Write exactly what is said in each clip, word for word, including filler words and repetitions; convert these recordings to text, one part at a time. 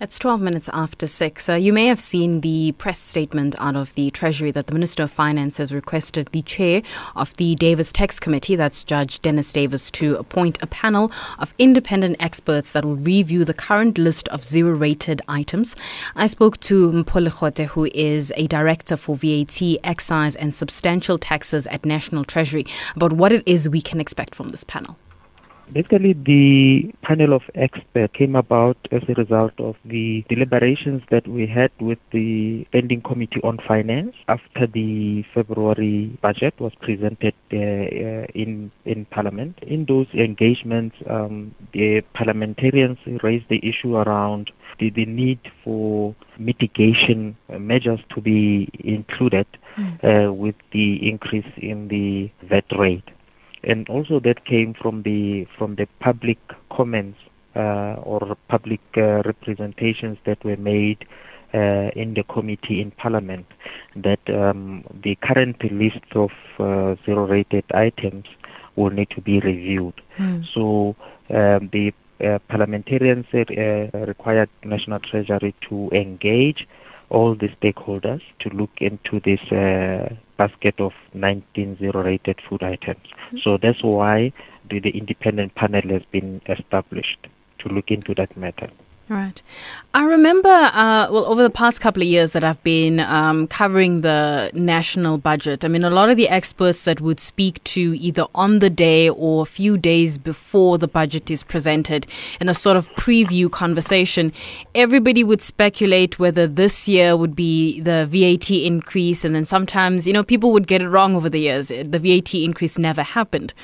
It's twelve minutes after six. Uh, you may have seen the press statement out of the Treasury that the Minister of Finance has requested the chair of the Davis Tax Committee, that's Judge Dennis Davis, to appoint a panel of independent experts that will review the current list of zero-rated items. I spoke to Mpho Lekgote, who is a director for V A T, excise and substantial taxes at National Treasury, about what it is we can expect from this panel. Basically, the panel of experts came about as a result of the deliberations that we had with the Standing Committee on Finance after the February budget was presented uh, uh, in in Parliament. In those engagements, um, the parliamentarians raised the issue around the, the need for mitigation measures to be included mm. uh, with the increase in the V A T rate. And also that came from the from the public comments uh, or public uh, representations that were made uh, in the committee in Parliament, that um, the current list of uh, zero-rated items will need to be reviewed. Mm. So um, the uh, parliamentarians said, uh, required National Treasury to engage all the stakeholders to look into this uh, basket of nineteen zero-rated food items. Mm-hmm. So that's why the, the independent panel has been established to look into that matter. Right. I remember, uh, well, over the past couple of years that I've been um, covering the national budget, I mean, a lot of the experts that would speak to either on the day or a few days before the budget is presented in a sort of preview conversation, everybody would speculate whether this year would be the V A T increase. And then sometimes, you know, people would get it wrong over the years. The V A T increase never happened.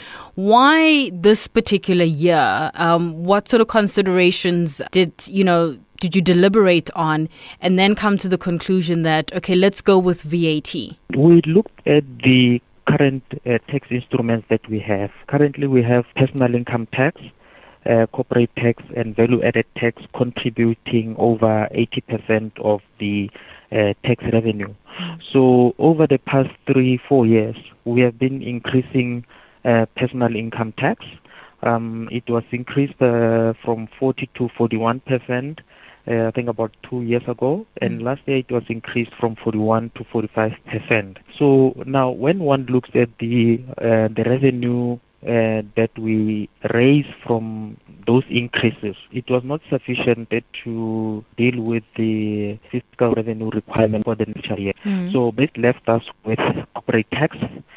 Why this particular year? Um, what sort of considerations did you know, did you deliberate on and then come to the conclusion that, okay, let's go with V A T? We looked at the current uh, tax instruments that we have. Currently, we have personal income tax, uh, corporate tax, and value-added tax contributing over eighty percent of the uh, tax revenue. Mm. So over the past three, four years, we have been increasing uh, personal income tax. Um, it was increased uh, from forty to forty-one percent, uh, I think about two years ago, and mm. last year it was increased from forty-one to forty-five percent. So now when one looks at the uh, the revenue uh, that we raise from those increases, it was not sufficient to deal with the fiscal revenue requirement for the next year. Mm. So this left us with corporate tax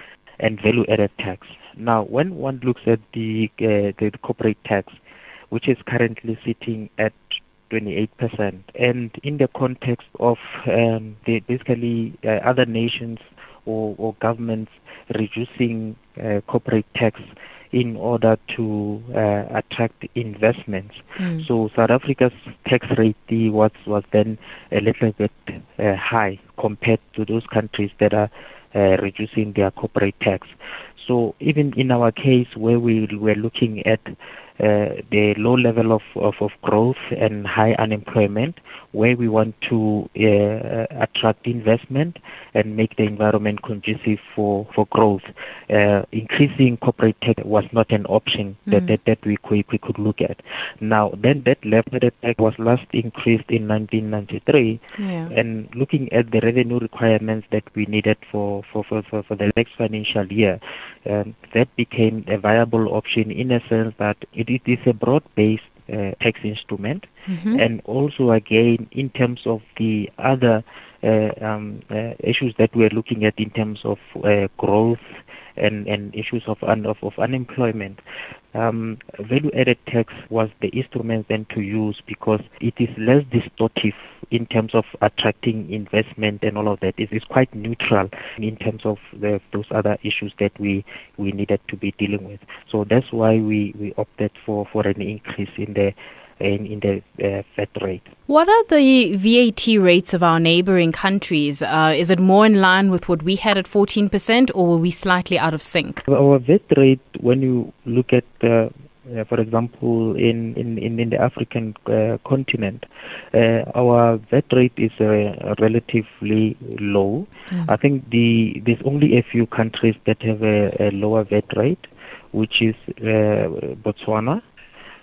and value-added tax. Now, when one looks at the, uh, the corporate tax, which is currently sitting at twenty-eight percent, and in the context of um, the basically uh, other nations or, or governments reducing uh, corporate tax in order to uh, attract investments. Mm. So South Africa's tax rate was, was then a little bit uh, high compared to those countries that are uh, reducing their corporate tax. So even in our case, where we were looking at uh, the low level of, of, of growth and high unemployment, where we want to uh, attract investment and make the environment conducive for, for growth, uh, increasing corporate tax was not an option that, mm. that, that we could, we could look at. Now, then that level tax was last increased in nineteen ninety-three, yeah. and looking at the revenue requirements that we needed for, for, for, for, for the next financial year, um, that became a viable option in a sense that it, it is a broad-based Uh, tax instrument, mm-hmm. and also again in terms of the other uh, um, uh, issues that we're looking at in terms of uh, growth and, and issues of, un- of, of unemployment. Um, value-added tax was the instrument then to use because it is less distortive in terms of attracting investment and all of that. It is quite neutral in terms of the, those other issues that we, we needed to be dealing with. So that's why we, we opted for, for an increase in the in, in the uh, V A T rate. What are the V A T rates of our neighboring countries? Uh, is it more in line with what we had at fourteen percent, or were we slightly out of sync? Our V A T rate, when you look at, uh, uh, for example, in, in, in the African uh, continent, uh, our V A T rate is uh, relatively low. Mm. I think the there's only a few countries that have a, a lower V A T rate, which is uh, Botswana,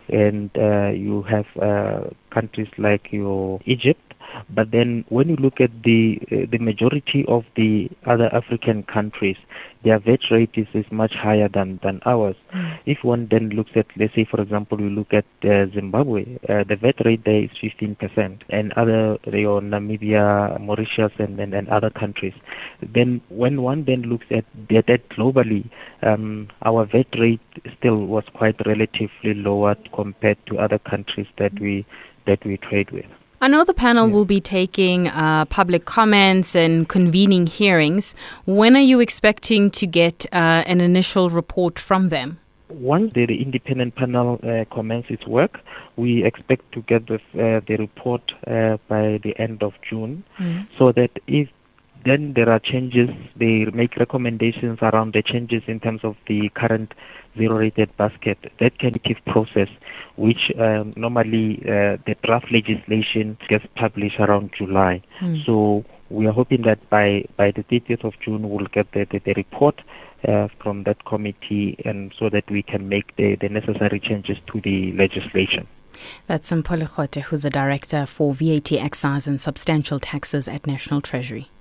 and uh, you have uh, countries like your Egypt. But then when you look at the uh, the majority of the other African countries, their V A T rate is, is much higher than, than ours. Mm. If one then looks at, let's say, for example, we look at uh, Zimbabwe, uh, the V A T rate there is fifteen percent, and other, you know, Namibia, Mauritius, and, and, and other countries. Then when one then looks at that globally, um, our V A T rate still was quite relatively lower compared to other countries that we that we trade with. I know the panel yeah. will be taking uh, public comments and convening hearings. When are you expecting to get uh, an initial report from them? Once the, the independent panel uh, commences work, we expect to get the, uh, the report uh, by the end of June, mm. so that if then there are changes, they make recommendations around the changes in terms of the current zero-rated basket. That can be a process which um, normally uh, the draft legislation gets published around July. Mm. So we are hoping that by, by the thirtieth of June we'll get the, the, the report uh, from that committee, and so that we can make the, the necessary changes to the legislation. That's Mpho Lekgotse, who's the Director for V A T Excise and Substantial Taxes at National Treasury.